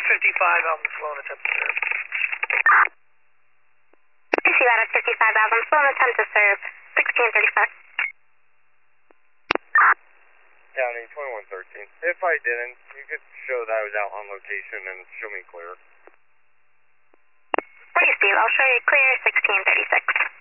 55, Alpha slow and attempt to serve. See that at 55, Alpha slow and attempt to serve. 1635. County 2113. If I didn't, you could show that I was out on location and show me clear. Please do. I'll show you clear 1636.